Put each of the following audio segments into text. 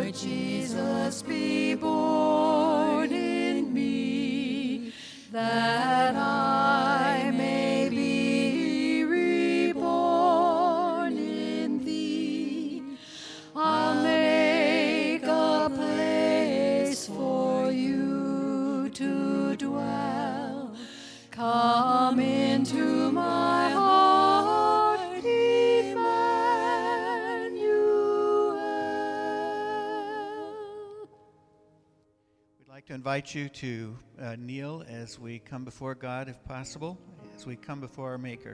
Jesus, be born in me, that I may be reborn in thee. I'll make a place for you to dwell. Come into my heart, Emmanuel. We'd like to invite you to kneel as we come before God, if possible, as we come before our Maker.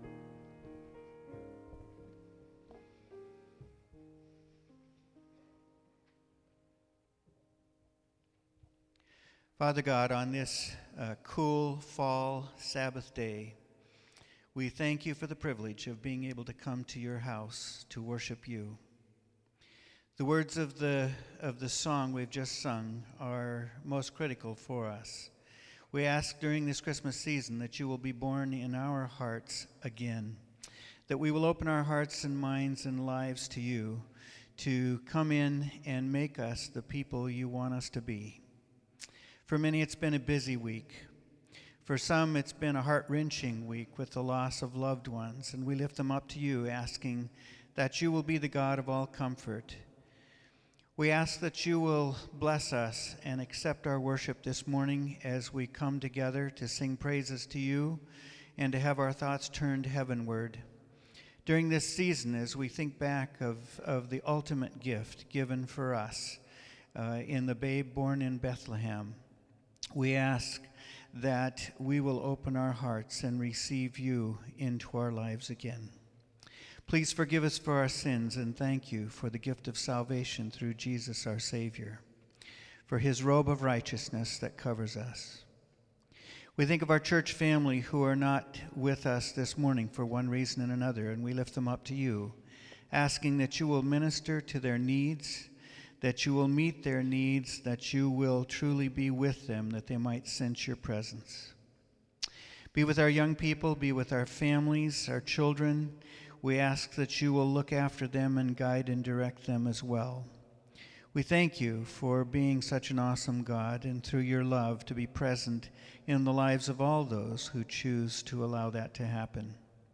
Father God, on this cool fall Sabbath day, we thank you for the privilege of being able to come to your house to worship you. The words of the song we've just sung are most critical for us. We ask during this Christmas season that you will be born in our hearts again, that we will open our hearts and minds and lives to you, to come in and make us the people you want us to be. For many, it's been a busy week. For some, it's been a heart-wrenching week with the loss of loved ones, and we lift them up to you, asking that you will be the God of all comfort. We ask that you will bless us and accept our worship this morning as we come together to sing praises to you and to have our thoughts turned heavenward. During this season, as we think back of the ultimate gift given for us in the babe born in Bethlehem, we ask that we will open our hearts and receive you into our lives again. Please forgive us for our sins and thank you for the gift of salvation through Jesus our Savior, for his robe of righteousness that covers us. We think of our church family who are not with us this morning for one reason and another, and we lift them up to you, asking that you will minister to their needs, that you will meet their needs, that you will truly be with them, that they might sense your presence. Be with our young people, be with our families, our children. We ask that you will look after them and guide and direct them as well. We thank you for being such an awesome God, and through your love to be present in the lives of all those who choose to allow that to happen.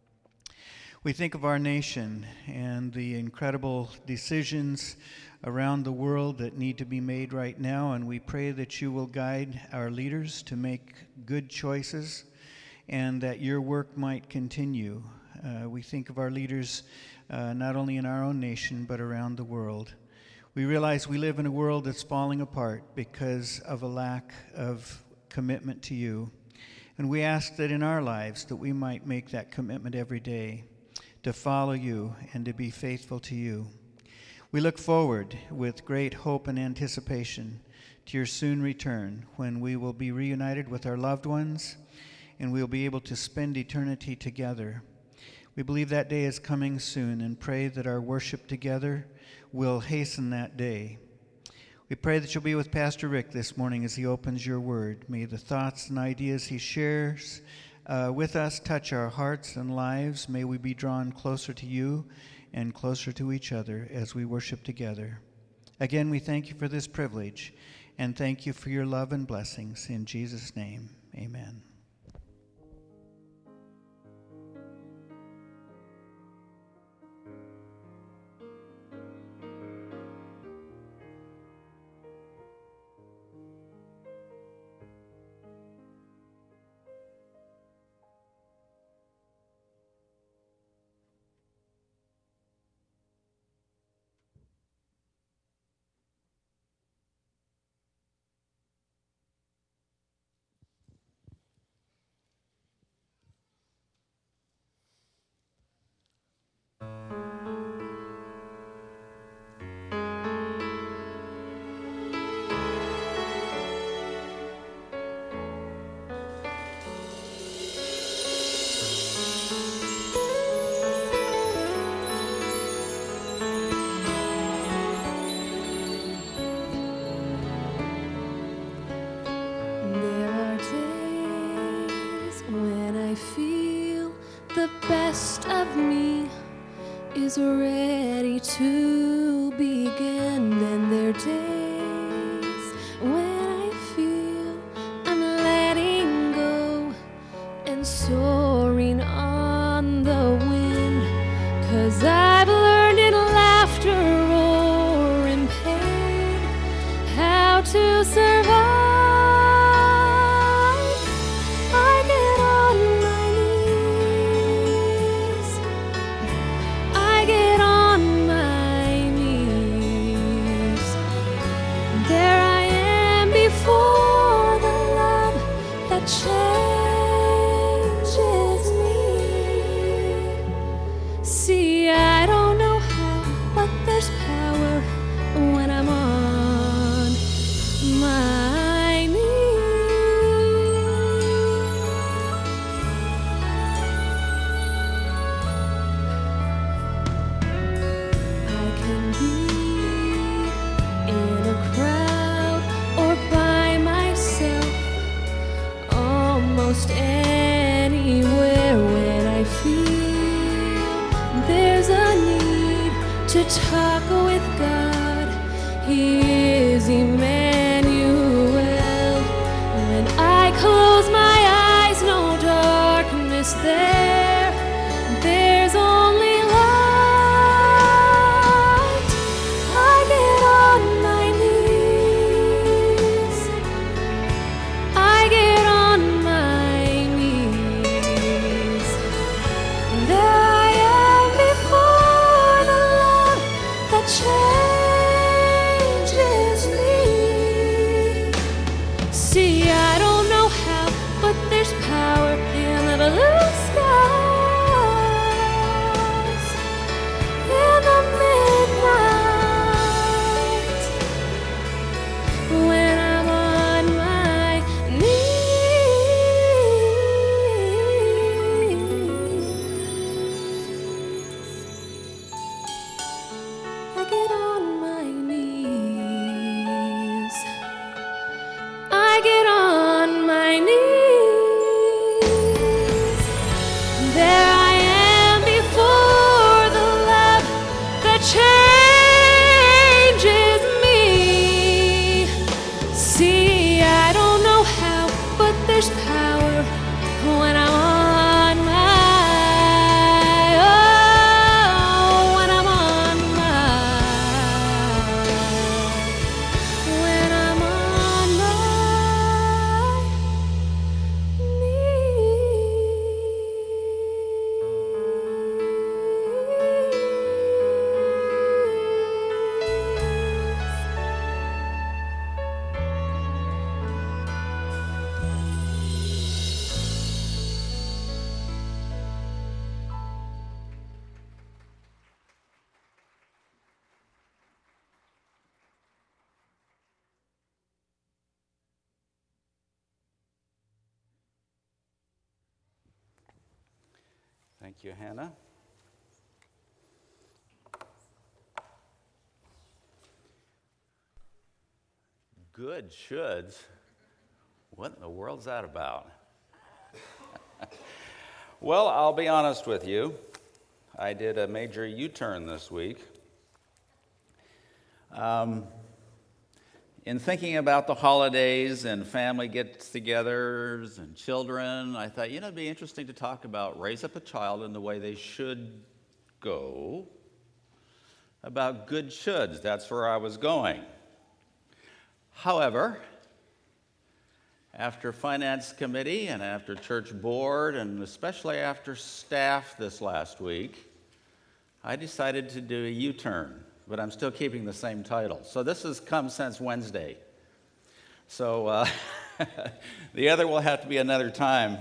We think of our nation and the incredible decisions around the world that need to be made right now, and we pray that you will guide our leaders to make good choices and that your work might continue. We think of our leaders not only in our own nation but around the world. We realize we live in a world that's falling apart because of a lack of commitment to you, and we ask that in our lives that we might make that commitment every day to follow you and to be faithful to you. We look forward with great hope and anticipation to your soon return, when we will be reunited with our loved ones and we will be able to spend eternity together. We believe that day is coming soon and pray that our worship together will hasten that day. We pray that you'll be with Pastor Rick this morning as he opens your word. May the thoughts and ideas he shares with us touch our hearts and lives. May we be drawn closer to you and closer to each other as we worship together. Again, we thank you for this privilege and thank you for your love and blessings. In Jesus' name, amen. best of me is ready to begin, then there days when I feel I'm letting go and soaring on the wind? 'Cause I've learned in laughter or in pain how to survive. I get on my knees. I get on my knees. There I am before the love that changes me. See, I don't know how, but there's power when I'm on my knees. I can be in a crowd or by myself, almost anywhere when I feel there's a need to talk with God. He is Emmanuel. When I close my eyes, no darkness there. There's only light. I get on my knees. I get on my knees. There I am before the love that changes me. See, I don't know how, but there's power in the blue skies, in the midnight, when I'm on my knees. I get on my knees. I get on my knees. There I am before the love that changes me. See, I don't know how, but there's power when I'm on my, oh, when I'm on my, when I'm on my Thank you, Hannah. Good shoulds. What in the world's that about? Well, I'll be honest with you. I did a major U-turn this week. In thinking about the holidays and family get-togethers and children, I thought, it'd be interesting to talk about raise up a child in the way they should go, about good shoulds. That's where I was going. However, after finance committee and after church board and especially after staff this last week, I decided to do a U-turn. But I'm still keeping the same title. So this has come since Wednesday. So the other will have to be another time.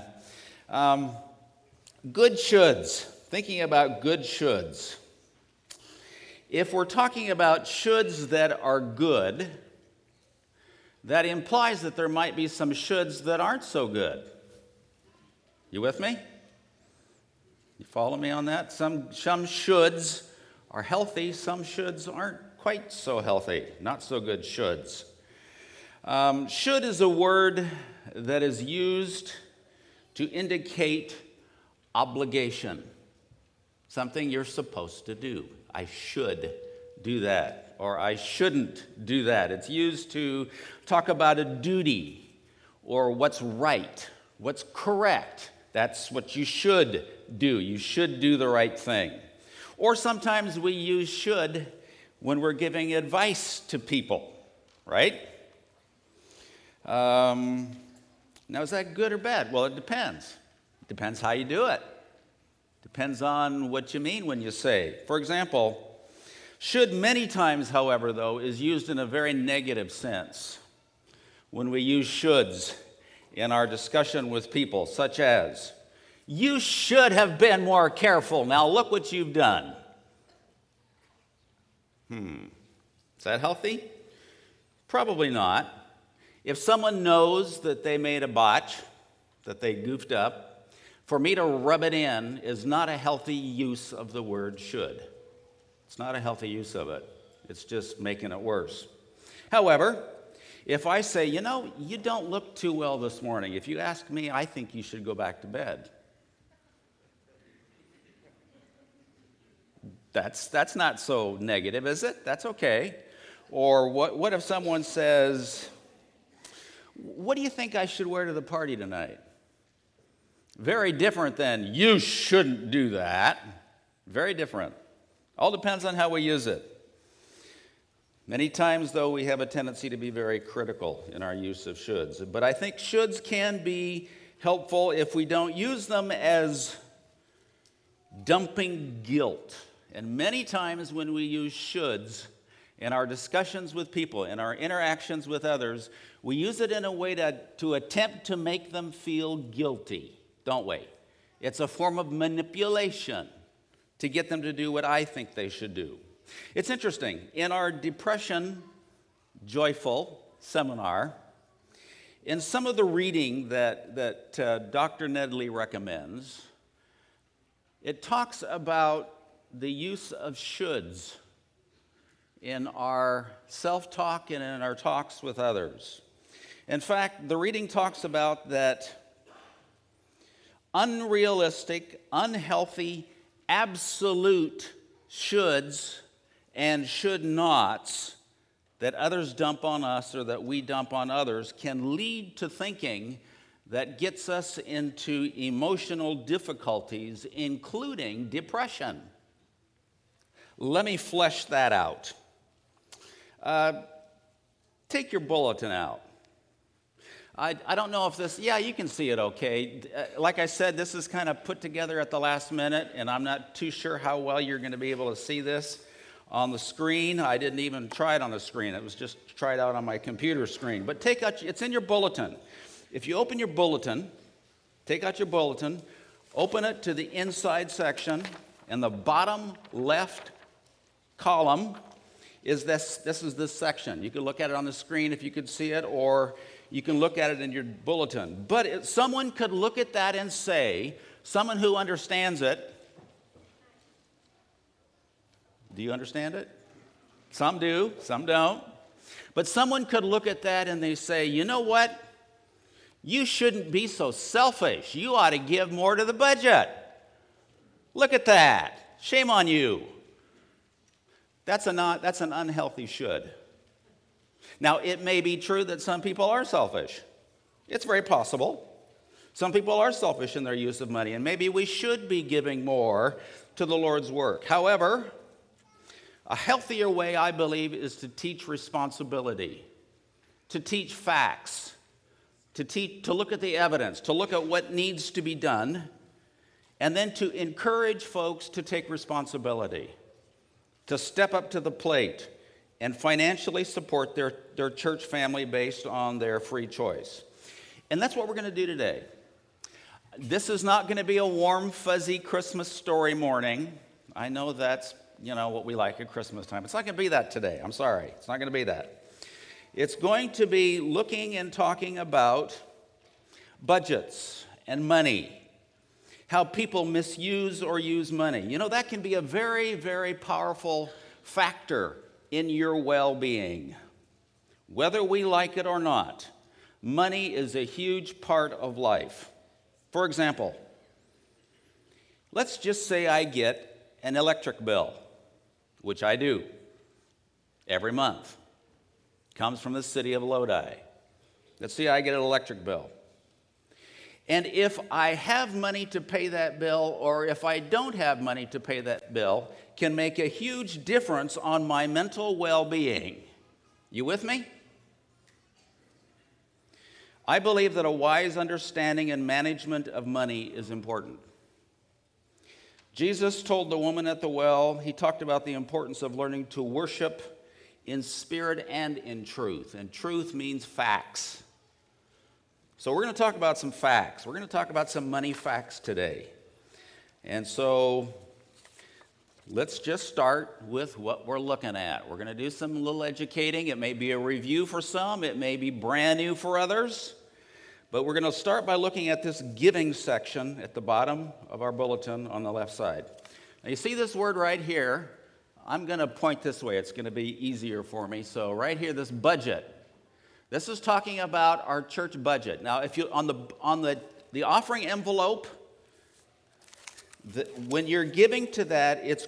Good shoulds. Thinking about good shoulds. If we're talking about shoulds that are good, that implies that there might be some shoulds that aren't so good. You with me? You follow me on that? Some shoulds are healthy, some shoulds aren't quite so healthy, not so good shoulds. Should is a word that is used to indicate obligation, something you're supposed to do. I should do that, or I shouldn't do that. It's used to talk about a duty or what's right, what's correct. That's what you should do. You should do the right thing. Or sometimes we use should when we're giving advice to people, right? Now, is that good or bad? Well, it depends. It depends how you do it. Depends on what you mean when you say. For example, should many times, however, though, is used in a very negative sense when we use shoulds in our discussion with people, such as, you should have been more careful. Now look what you've done. Is that healthy? Probably not. If someone knows that they made a botch, that they goofed up, for me to rub it in is not a healthy use of the word should. It's not a healthy use of it. It's just making it worse. However, if I say, you don't look too well this morning, if you ask me, I think you should go back to bed. That's not so negative, is it? That's okay. Or what if someone says, what do you think I should wear to the party tonight? Very different than, you shouldn't do that. Very different. All depends on how we use it. Many times, though, we have a tendency to be very critical in our use of shoulds. But I think shoulds can be helpful if we don't use them as dumping guilt. And many times when we use shoulds in our discussions with people, in our interactions with others, we use it in a way to attempt to make them feel guilty, don't we? It's a form of manipulation to get them to do what I think they should do. It's interesting. In our Depression Joyful seminar, in some of the reading that Dr. Nedley recommends, it talks about the use of shoulds in our self-talk and in our talks with others. In fact, the reading talks about that unrealistic, unhealthy, absolute shoulds and should nots that others dump on us or that we dump on others can lead to thinking that gets us into emotional difficulties, including depression. Let me flesh that out. Take your bulletin out. I don't know if this, you can see it okay. Like I said, this is kind of put together at the last minute, and I'm not too sure how well you're going to be able to see this on the screen. I didn't even try it on the screen. It was just tried out on my computer screen. But it's in your bulletin. If you open your bulletin, take out your bulletin, open it to the inside section, and the bottom left column is this is this section. You can look at it on the screen if you could see it, or you can look at it in your bulletin. But someone could look at that and say, someone who understands it, do you understand it? Some do, some don't. But someone could look at that and they say, you know what? You shouldn't be so selfish. You ought to give more to the budget. Look at that. Shame on you. That's an unhealthy should. Now, it may be true that some people are selfish. It's very possible. Some people are selfish in their use of money, and maybe we should be giving more to the Lord's work. However, a healthier way, I believe, is to teach responsibility, to teach facts, to look at the evidence, to look at what needs to be done, and then to encourage folks to take responsibility, to step up to the plate and financially support their church family based on their free choice. And that's what we're going to do today. This is not going to be a warm, fuzzy Christmas story morning. I know that's, what we like at Christmas time. It's not going to be that today. I'm sorry. It's not going to be that. It's going to be looking and talking about budgets and money, how people misuse or use money. That can be a very, very powerful factor in your well-being. Whether we like it or not, money is a huge part of life. For example, let's just say I get an electric bill, which I do. every month. Comes from the city of Lodi. Let's see, I get an electric bill. And if I have money to pay that bill, or if I don't have money to pay that bill, can make a huge difference on my mental well-being. You with me? I believe that a wise understanding and management of money is important. Jesus told the woman at the well, he talked about the importance of learning to worship in spirit and in truth. And truth means facts. So we're going to talk about some facts. We're going to talk about some money facts today. And so let's just start with what we're looking at. We're going to do some little educating. It may be a review for some. It may be brand new for others. But we're going to start by looking at this giving section at the bottom of our bulletin on the left side. Now you see this word right here. I'm going to point this way. It's going to be easier for me. So right here, this budget. This is talking about our church budget. Now, if you on the offering envelope, when you're giving to that, it's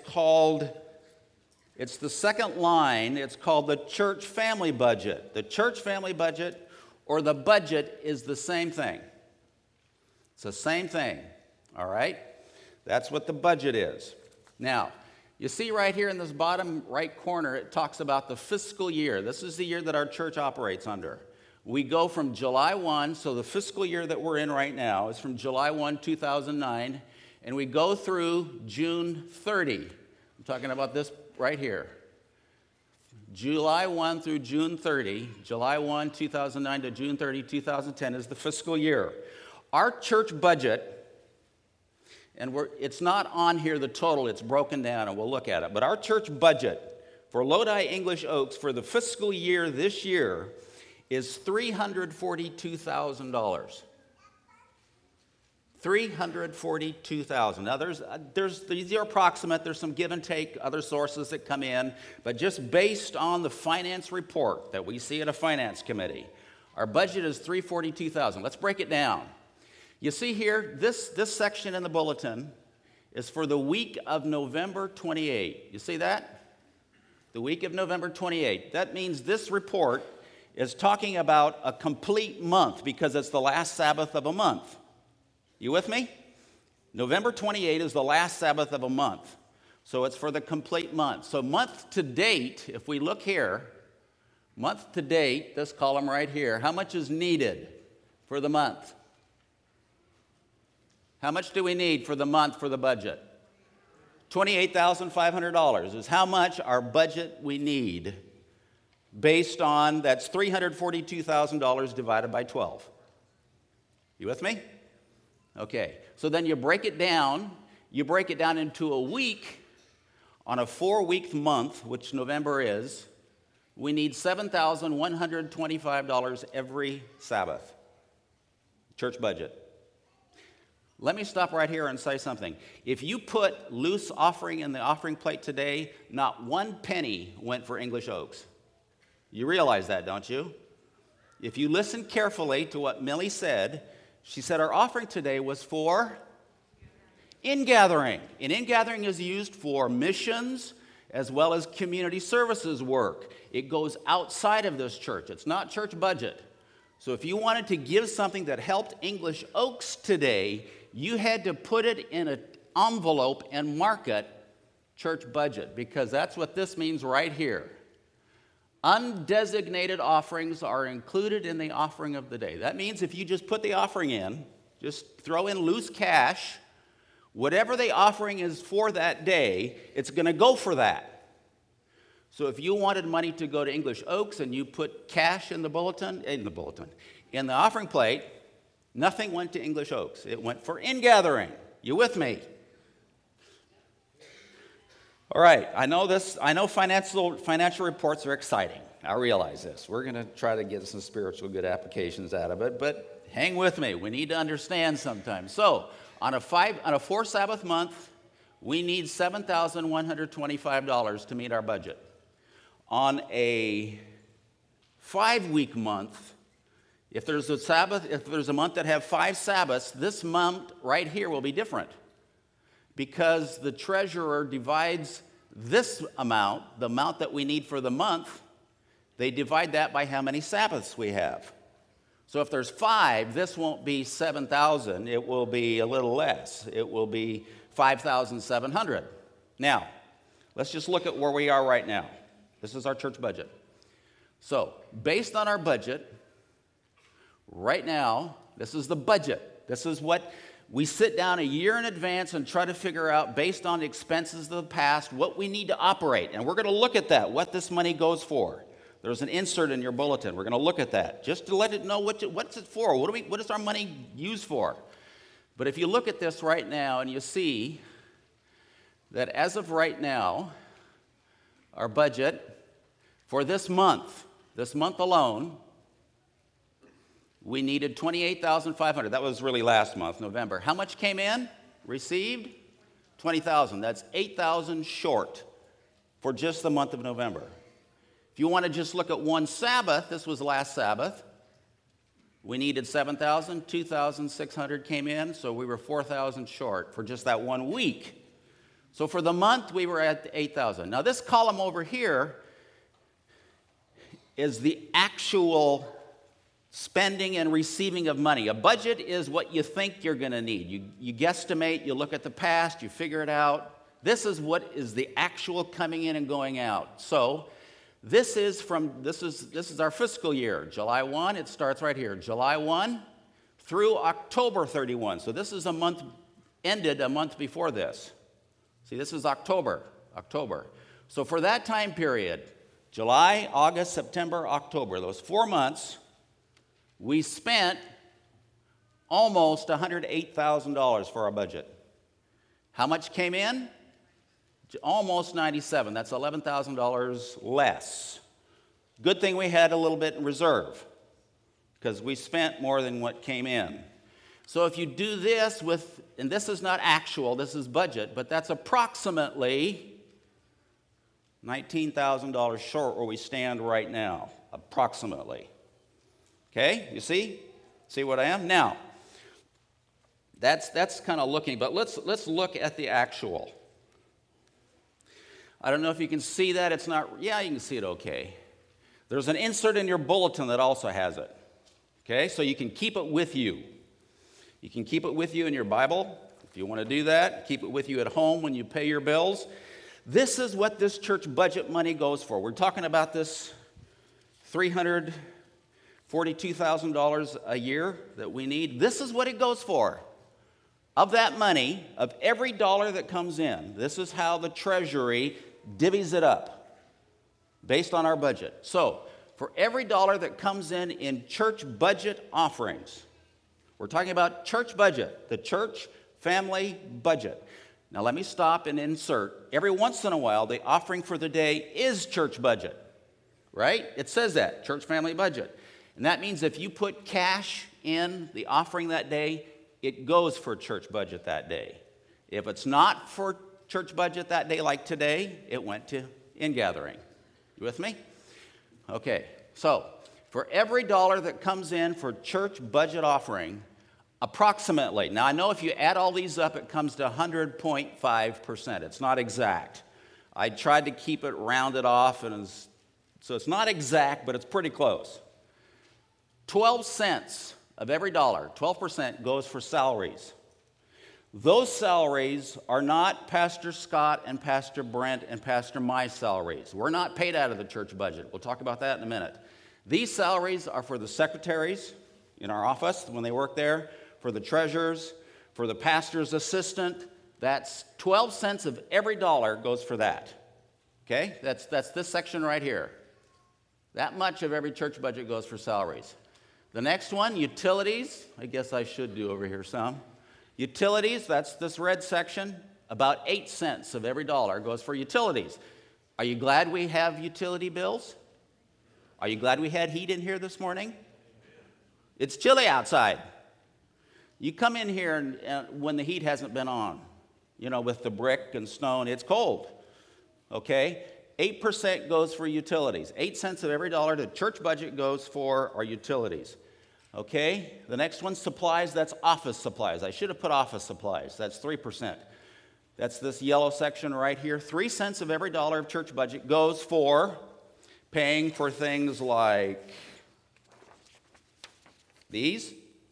the second line. It's called the church family budget. The church family budget or the budget is the same thing. It's the same thing. All right? That's what the budget is. Now, you see right here in this bottom right corner, it talks about the fiscal year. This is the year that our church operates under. We go from July 1, so the fiscal year that we're in right now is from July 1, 2009, and we go through June 30. I'm talking about this right here. July 1 through June 30, July 1, 2009 to June 30, 2010 is the fiscal year. Our church budget, and it's not on here, the total, it's broken down, and we'll look at it. But our church budget for Lodi English Oaks for the fiscal year this year is $342,000. $342,000. Now, these are approximate. There's some give and take, other sources that come in. But just based on the finance report that we see at a finance committee, our budget is $342,000. Let's break it down. You see here, this section in the bulletin is for the week of November 28. You see that? The week of November 28. That means this report is talking about a complete month because it's the last Sabbath of a month. You with me? November 28 is the last Sabbath of a month. So it's for the complete month. So month to date, if we look here, month to date, this column right here, how much is needed for the month? How much do we need for the month for the budget? $28,500 is how much our budget we need based on, that's $342,000 divided by 12. You with me? Okay, so then you break it down into a week. On a 4-week month, which November is, we need $7,125 every Sabbath. Church budget. Let me stop right here and say something. If you put loose offering in the offering plate today, not one penny went for English Oaks. You realize that, don't you? If you listen carefully to what Millie said, she said our offering today was for in-gathering. And in-gathering is used for missions as well as community services work. It goes outside of this church. It's not church budget. So if you wanted to give something that helped English Oaks today, you had to put it in an envelope and mark it church budget, because that's what this means right here. Undesignated offerings are included in the offering of the day. That means if you just put the offering in, just throw in loose cash, whatever the offering is for that day, it's going to go for that. So if you wanted money to go to English Oaks and you put cash in the offering plate, nothing went to English Oaks. It went for in-gathering. You with me? All right, I know financial reports are exciting. I realize this. We're going to try to get some spiritual good applications out of it, but hang with me. We need to understand sometimes. So, on a 4 Sabbath month, we need $7,125 to meet our budget. On a 5-week month, if there's a month that have 5 Sabbaths, this month right here will be different, because the treasurer divides this amount, the amount that we need for the month, they divide that by how many Sabbaths we have. So if there's 5, this won't be 7,000. It will be a little less. It will be 5,700. Now, let's just look at where we are right now. This is our church budget. So, based on our budget, right now, this is the budget. This is what we sit down a year in advance and try to figure out, based on the expenses of the past, what we need to operate. And we're going to look at that, what this money goes for. There's an insert in your bulletin. We're going to look at that, just to let it know what's it for. What is our money used for? But if you look at this right now and you see that as of right now, our budget for this month alone, we needed $28,500. That was really last month, November. How much came in? Received? $20,000. That's $8,000 short for just the month of November. If you want to just look at one Sabbath, this was last Sabbath, we needed $7,000, $2,600 came in, so we were $4,000 short for just that 1 week. So for the month, we were at $8,000. Now this column over here is the actual spending and receiving of money. A budget is what you think you're going to need. You guesstimate, you look at the past, you figure it out. This is what is the actual coming in and going out. So this is our fiscal year. July 1, it starts right here. July 1 through October 31. So this is ended a month before this. See, this is October. So for that time period, July, August, September, October, those 4 months, we spent almost $108,000 for our budget. How much came in? Almost $97,000. That's $11,000 less. Good thing we had a little bit in reserve, because we spent more than what came in. So if you do this and this is not actual, this is budget, but that's approximately $19,000 short where we stand right now, approximately. Okay, you see? See what I am? Now, that's kind of looking, but let's look at the actual. I don't know if you can see that. It's not, yeah, you can see it okay. There's an insert in your bulletin that also has it. Okay, so you can keep it with you. You can keep it with you in your Bible if you want to do that. Keep it with you at home when you pay your bills. This is what this church budget money goes for. We're talking about this $342,000 a year that we need. This is what it goes for. Of that money, of every dollar that comes in, this is how the treasury divvies it up based on our budget. So, for every dollar that comes in church budget offerings, we're talking about church budget, the church family budget. Now let me stop and insert. Every once in a while, the offering for the day is church budget, right? It says that, church family budget. And that means if you put cash in the offering that day, it goes for church budget that day. If it's not for church budget that day, like today, it went to ingathering. You with me? Okay, so for every dollar that comes in for church budget offering, approximately, now I know if you add all these up, it comes to 100.5%. It's not exact. I tried to keep it rounded off, so it's not exact, but it's pretty close. 12 cents of every dollar, 12% goes for salaries. Those salaries are not Pastor Scott and Pastor Brent and Pastor my salaries. We're not paid out of the church budget. We'll talk about that in a minute. These salaries are for the secretaries in our office when they work there, for the treasurers, for the pastor's assistant. That's 12 cents of every dollar goes for that. Okay? That's this section right here. That much of every church budget goes for salaries. The next one, utilities. I guess I should do over here some. Utilities, that's this red section. About 8 cents of every dollar goes for utilities. Are you glad we have utility bills? Are you glad we had heat in here this morning? It's chilly outside. You come in here and when the heat hasn't been on, with the brick and stone, it's cold. Okay? 8% goes for utilities. 8 cents of every dollar the church budget goes for our utilities. Okay, the next one, supplies, that's office supplies. I should have put office supplies. That's 3%. That's this yellow section right here. 3 cents of every dollar of church budget goes for paying for things like these,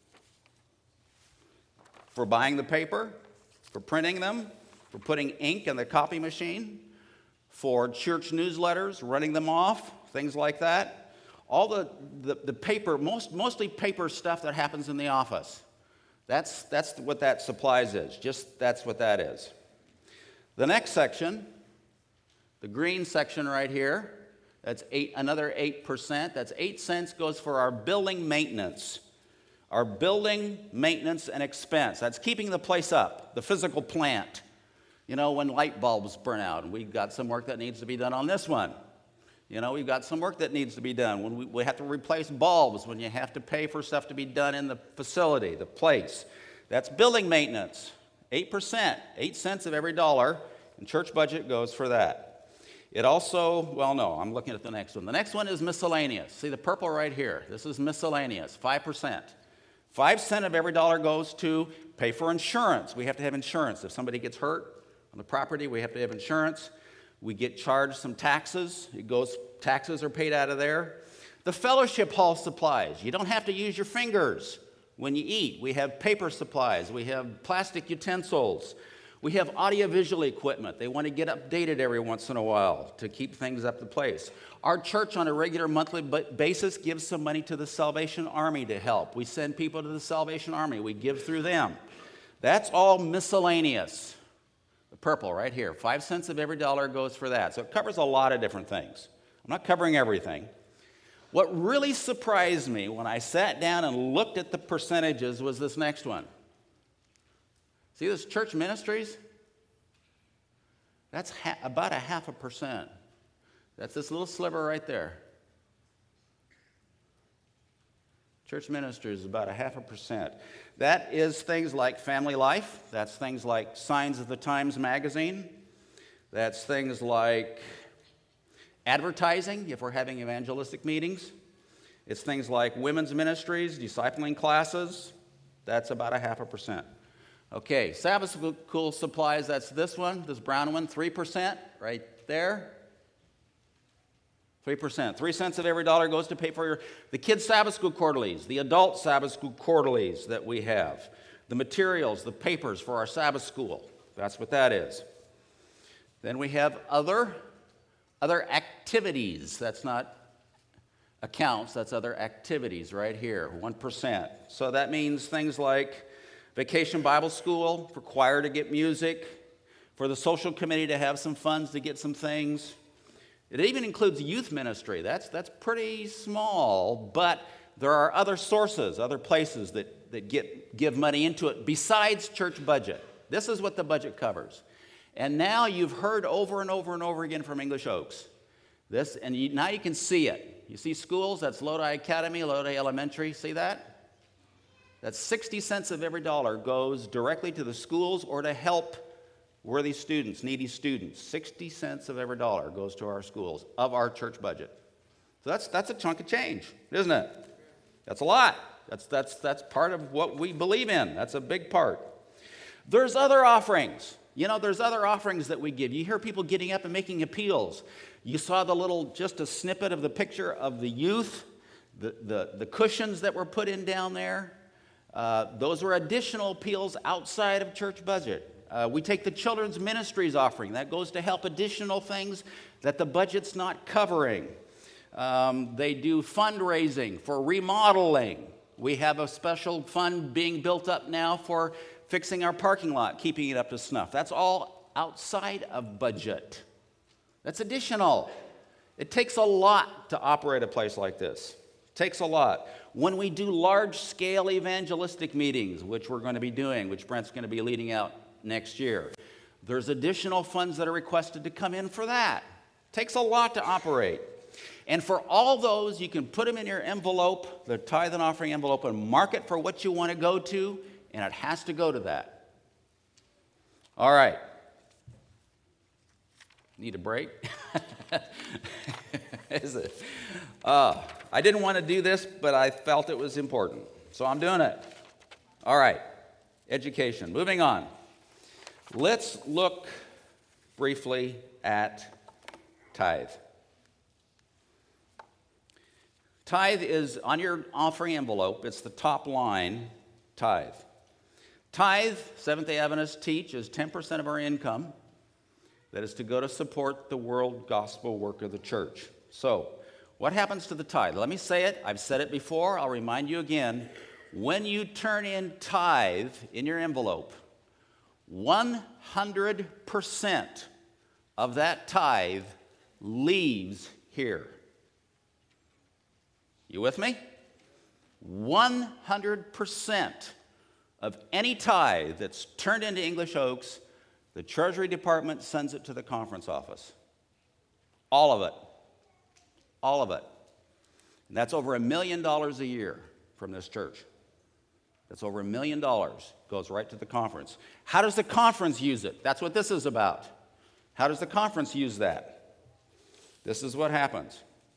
for buying the paper, for printing them, for putting ink in the copy machine, for church newsletters, running them off, things like that. All the paper, mostly paper stuff that happens in the office. That's what that supplies is. That's what that is. The next section, the green section right here, that's another 8%. That's 8 cents goes for our building maintenance. Our building maintenance and expense. That's keeping the place up, the physical plant. You know, when light bulbs burn out, and we've got some work that needs to be done on this one. You know, we've got some work that needs to be done. When we have to replace bulbs, when you have to pay for stuff to be done in the facility, the place. That's building maintenance. 8%, 8 cents of every dollar, and church budget goes for that. It also, well, no, I'm looking at the next one. The next one is miscellaneous. See the purple right here? This is miscellaneous, 5%. 5 cents of every dollar goes to pay for insurance. We have to have insurance. If somebody gets hurt on the property, we have to have insurance. We get charged some taxes. Taxes are paid out of there. The fellowship hall supplies. You don't have to use your fingers when you eat. We have paper supplies. We have plastic utensils. We have audiovisual equipment. They want to get updated every once in a while to keep things up to place. Our church on a regular monthly basis gives some money to the Salvation Army to help. We send people to the Salvation Army. We give through them. That's all miscellaneous. The purple right here. 5 cents of every dollar goes for that. So it covers a lot of different things. I'm not covering everything. What really surprised me when I sat down and looked at the percentages was this next one. See this church ministries? That's about 0.5%. That's this little sliver right there. Church ministries is about 0.5%. That is things like Family Life. That's things like Signs of the Times magazine. That's things like advertising, if we're having evangelistic meetings. It's things like women's ministries, discipling classes. That's about 0.5%. Okay, Sabbath school supplies, that's this one, this brown one, 3% right there. 3%. 3 cents of every dollar goes to pay for the kids' Sabbath school quarterlies, the adult Sabbath school quarterlies that we have, the materials, the papers for our Sabbath school. That's what that is. Then we have other activities. That's not accounts, that's other activities right here, 1%. So that means things like Vacation Bible School, for choir to get music, for the social committee to have some funds to get some things. It even includes youth ministry. That's pretty small, but there are other sources, other places that give money into it besides church budget. This is what the budget covers. And now you've heard over and over and over again from English Oaks. Now you can see it. You see schools, that's Lodi Academy, Lodi Elementary, see that? That's 60 cents of every dollar goes directly to the schools or to help worthy students, needy students. 60 cents of every dollar goes to our schools of our church budget. So that's a chunk of change, isn't it? That's a lot. That's part of what we believe in. That's a big part. There's other offerings. You know, there's other offerings that we give. You hear people getting up and making appeals. You saw just a snippet of the picture of the youth, the cushions that were put in down there. Those were additional appeals outside of church budget. We take the children's ministries offering. That goes to help additional things that the budget's not covering. They do fundraising for remodeling. We have a special fund being built up now for fixing our parking lot, keeping it up to snuff. That's all outside of budget. That's additional. It takes a lot to operate a place like this. It takes a lot. When we do large-scale evangelistic meetings, which we're going to be doing, which Brent's going to be leading out next year, there's additional funds that are requested to come in for that. It takes a lot to operate. And for all those, you can put them in your envelope, the tithe and offering envelope, and mark it for what you want to go to, and it has to go to that. All right. Need a break? Is it? I didn't want to do this, but I felt it was important, so I'm doing it. All right. Education. Moving on. Let's look briefly at tithe. Tithe is on your offering envelope. It's the top line, tithe. Tithe, Seventh-day Adventists teach, is 10% of our income that is to go to support the world gospel work of the church. So, what happens to the tithe? Let me say it. I've said it before. I'll remind you again. When you turn in tithe in your envelope, 100% of that tithe leaves here. You with me? 100% of any tithe that's turned into English Oaks, the Treasury Department sends it to the conference office. All of it. All of it. And that's over $1 million a year from this church. That's over $1 million goes right to the conference. How does the conference use it? That's what this is about. How does the conference use that? This is what happens.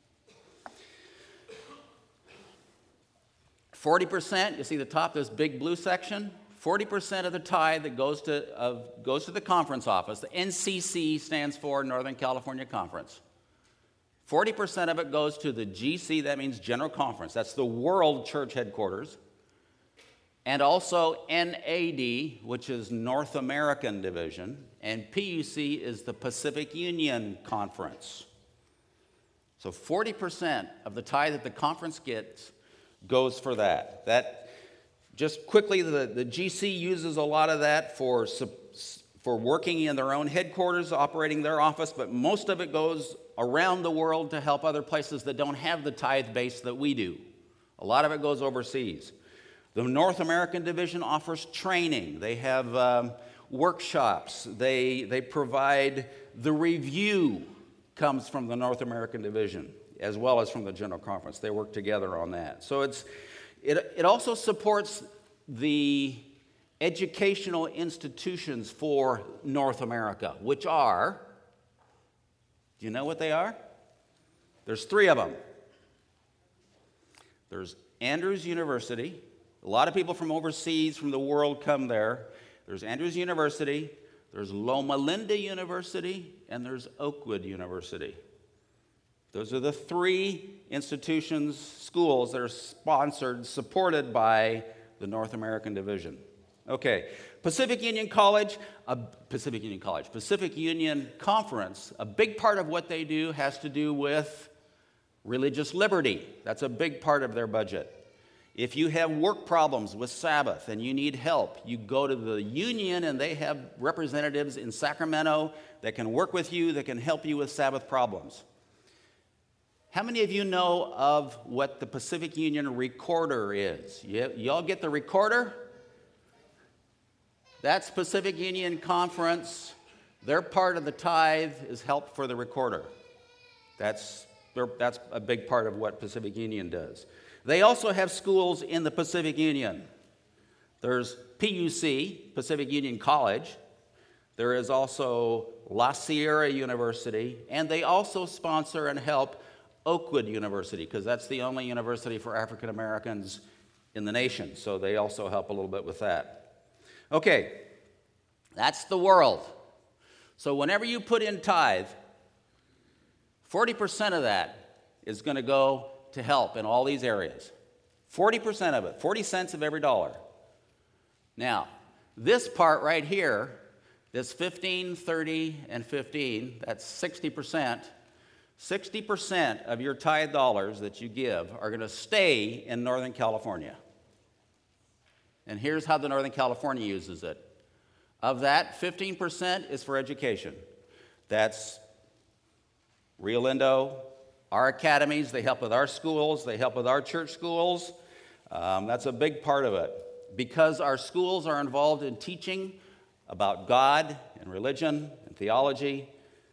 40%, you see the top, this big blue section? 40% of the tithe that goes to the conference office, the NCC stands for Northern California Conference. 40% of it goes to the GC, that means General Conference. That's the World Church Headquarters. And also NAD, which is North American Division, and PUC is the Pacific Union Conference. So 40% of the tithe that the conference gets goes for that. That just quickly, the GC uses a lot of that for working in their own headquarters, operating their office, but most of it goes around the world to help other places that don't have the tithe base that we do. A lot of it goes overseas. The North American Division offers training. They have workshops. They provide the review comes from the North American Division as well as from the General Conference. They work together on that. So it also supports the educational institutions for North America, which are, do you know what they are? There's 3 of them. There's Andrews University. A lot of people from overseas, from the world, come there. There's Andrews University, there's Loma Linda University, and there's Oakwood University. Those are the 3 institutions, schools that are sponsored, supported by the North American Division. Okay, Pacific Union Conference, a big part of what they do has to do with religious liberty. That's a big part of their budget. If you have work problems with Sabbath and you need help, you go to the union and they have representatives in Sacramento that can work with you, that can help you with Sabbath problems. How many of you know of what the Pacific Union Recorder is? Y'all get the recorder? That's Pacific Union Conference. Their part of the tithe is help for the recorder. That's a big part of what Pacific Union does. They also have schools in the Pacific Union. There's PUC, Pacific Union College. There is also La Sierra University, and they also sponsor and help Oakwood University, because that's the only university for African Americans in the nation, so they also help a little bit with that. Okay, that's the world. So whenever you put in tithe, 40% of that is going to go to help in all these areas. 40% of it, 40 cents of every dollar. Now, this part right here, this 15, 30, and 15, that's 60%. 60% of your tithe dollars that you give are going to stay in Northern California. And here's how the Northern California uses it. Of that, 15% is for education. That's Rio Lindo, our academies, they help with our schools, they help with our church schools. That's a big part of it. Because our schools are involved in teaching about God and religion and theology,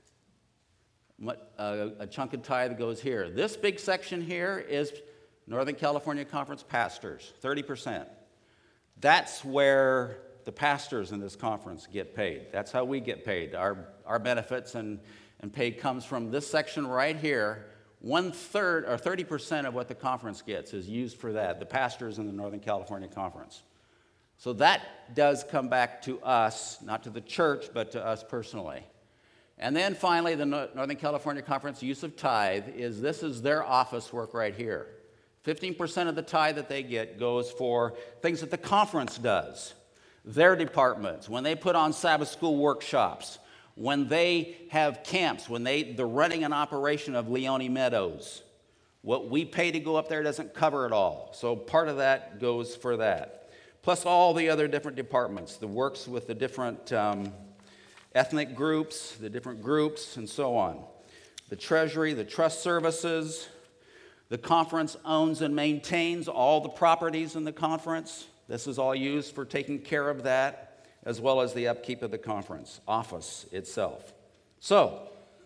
a chunk of tithe goes here. This big section here is Northern California Conference pastors, 30%. That's where the pastors in this conference get paid. That's how we get paid. Our benefits and pay comes from this section right here. 1/3 or 30% of what the conference gets is used for that, the pastors in the Northern California Conference. So that does come back to us, not to the church, but to us personally. And then finally, the Northern California Conference use of tithe this is their office work right here. 15% of the tithe that they get goes for things that the conference does. Their departments, when they put on Sabbath school workshops, when they have camps, when they're running an operation of Leone Meadows. What we pay to go up there doesn't cover it all. So part of that goes for that. Plus all the other different departments, the works with the different ethnic groups, the different groups, and so on. The treasury, the trust services. The conference owns and maintains all the properties in the conference. This is all used for taking care of that, as well as the upkeep of the conference office itself. So,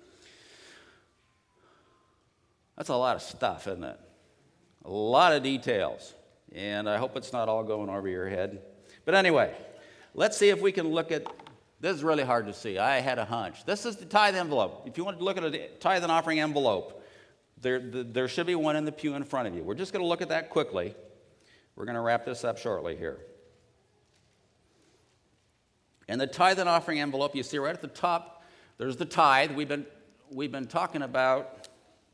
that's a lot of stuff, isn't it? A lot of details. And I hope it's not all going over your head. But anyway, let's see if we can look at, this is really hard to see. I had a hunch. This is the tithe envelope. If you want to look at a tithe and offering envelope, there should be one in the pew in front of you. We're just going to look at that quickly. We're going to wrap this up shortly here. And the tithe and offering envelope, you see right at the top, there's the tithe. We've been talking about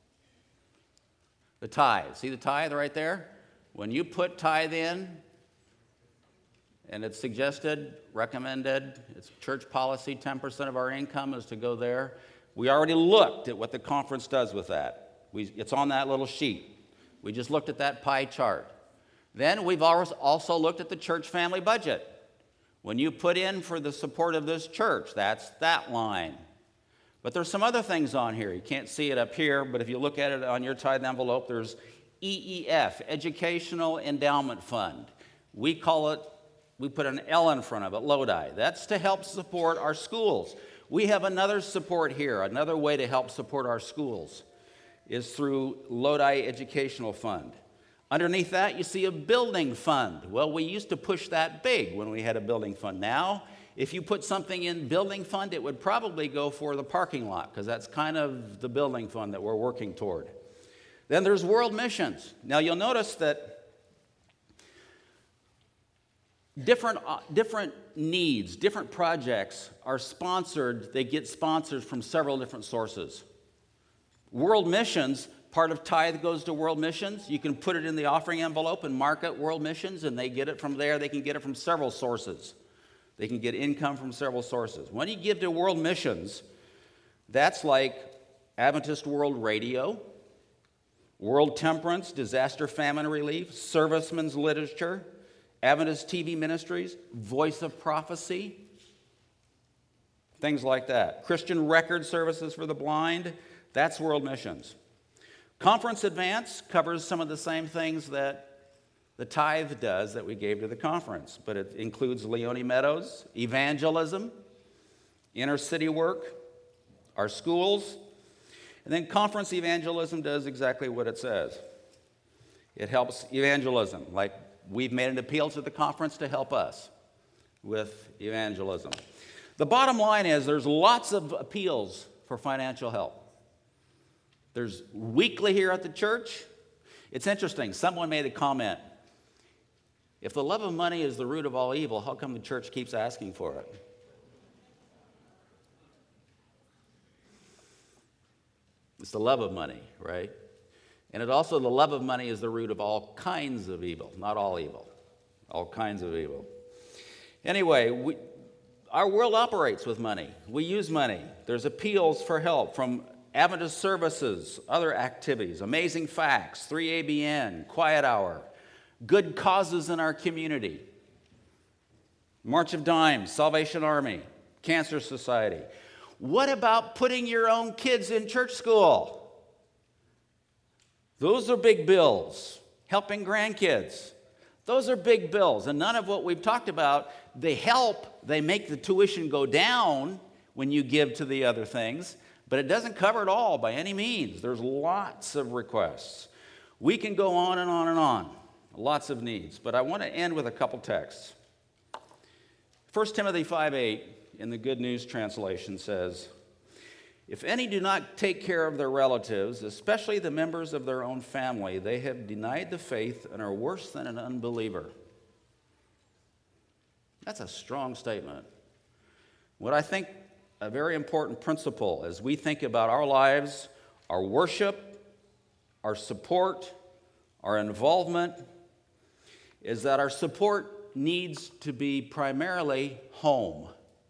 the tithe. See the tithe right there? When you put tithe in, and it's suggested, recommended, it's church policy, 10% of our income is to go there. We already looked at what the conference does with that. It's on that little sheet. We just looked at that pie chart. Then we've also looked at the church family budget. When you put in for the support of this church, that's that line. But there's some other things on here. You can't see it up here, but if you look at it on your tithe envelope, there's EEF, Educational Endowment Fund. We put an L in front of it, Lodi. That's to help support our schools. We have another support here, another way to help support our schools is through Lodi Educational Fund. Underneath that, you see a building fund. Well, we used to push that big when we had a building fund. Now, if you put something in building fund, it would probably go for the parking lot because that's kind of the building fund that we're working toward. Then there's world missions. Now, you'll notice that different needs, different projects are sponsored. They get sponsors from several different sources. World missions, part of tithe goes to world missions. You can put it in the offering envelope and mark it world missions, and they get it from there. They can get it from several sources. They can get income from several sources. When you give to world missions, that's like Adventist World Radio, World Temperance, Disaster Famine Relief, Servicemen's Literature, Adventist TV Ministries, Voice of Prophecy, things like that. Christian Record Services for the Blind, that's world missions. Conference Advance covers some of the same things that the tithe does that we gave to the conference, but it includes Leone Meadows, evangelism, inner city work, our schools, and then conference evangelism does exactly what it says. It helps evangelism, like we've made an appeal to the conference to help us with evangelism. The bottom line is there's lots of appeals for financial help. There's weekly here at the church. It's interesting. Someone made a comment. If the love of money is the root of all evil, how come the church keeps asking for it? It's the love of money, right? And the love of money is the root of all kinds of evil, not all evil, all kinds of evil. Anyway, our world operates with money. We use money. There's appeals for help from Adventist Services, other activities, Amazing Facts, 3ABN, Quiet Hour, good causes in our community, March of Dimes, Salvation Army, Cancer Society. What about putting your own kids in church school? Those are big bills. Helping grandkids. Those are big bills. And none of what we've talked about, they make the tuition go down when you give to the other things. But it doesn't cover it all by any means. There's lots of requests. We can go on and on and on. Lots of needs. But I want to end with a couple texts. 1 Timothy 5:8 in the Good News Translation says, "If any do not take care of their relatives, especially the members of their own family, they have denied the faith and are worse than an unbeliever." That's a strong statement. What I think a very important principle as we think about our lives, our worship, our support, our involvement, is that our support needs to be primarily home.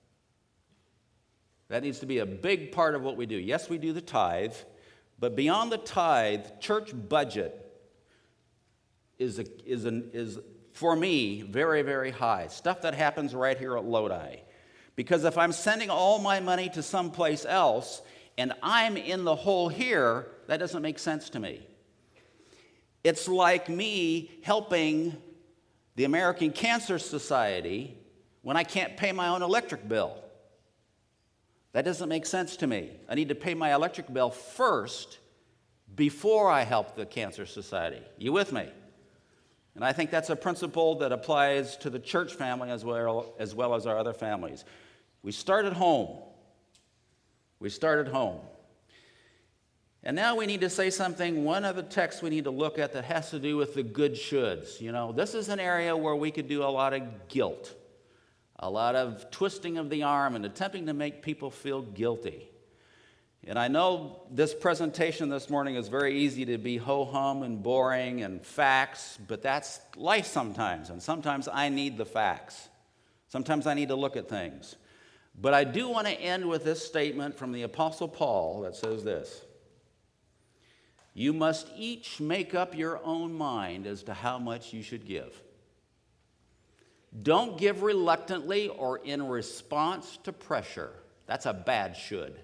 That needs to be a big part of what we do. Yes, we do the tithe, but beyond the tithe, church budget is for me very, very high. Stuff that happens right here at Lodi. Because if I'm sending all my money to someplace else and I'm in the hole here, that doesn't make sense to me. It's like me helping the American Cancer Society when I can't pay my own electric bill. That doesn't make sense to me. I need to pay my electric bill first before I help the Cancer Society. You with me? And I think that's a principle that applies to the church family as well as our other families. We start at home. We start at home. And now we need to say something, one other text we need to look at that has to do with the good shoulds. You know, this is an area where we could do a lot of guilt, a lot of twisting of the arm and attempting to make people feel guilty. And I know this presentation this morning is very easy to be ho-hum and boring and facts, but that's life sometimes, and sometimes I need the facts. Sometimes I need to look at things. But I do want to end with this statement from the Apostle Paul that says this: you must each make up your own mind as to how much you should give. Don't give reluctantly or in response to pressure. That's a bad should.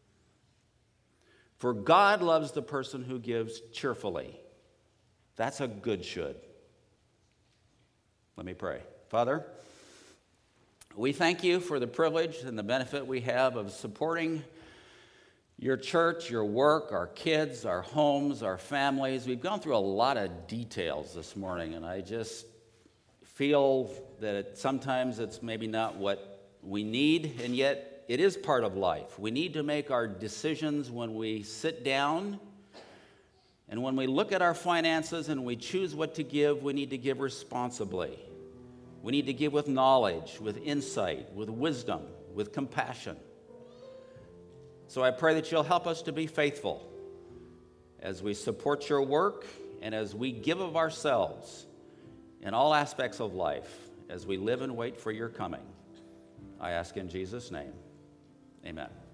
For God loves the person who gives cheerfully. That's a good should. Let me pray. Father, we thank you for the privilege and the benefit we have of supporting your church, your work, our kids, our homes, our families. We've gone through a lot of details this morning, and I just feel that sometimes it's maybe not what we need, and yet it is part of life. We need to make our decisions when we sit down, and when we look at our finances and we choose what to give, we need to give responsibly. We need to give with knowledge, with insight, with wisdom, with compassion. So I pray that you'll help us to be faithful as we support your work and as we give of ourselves in all aspects of life as we live and wait for your coming. I ask in Jesus' name, amen.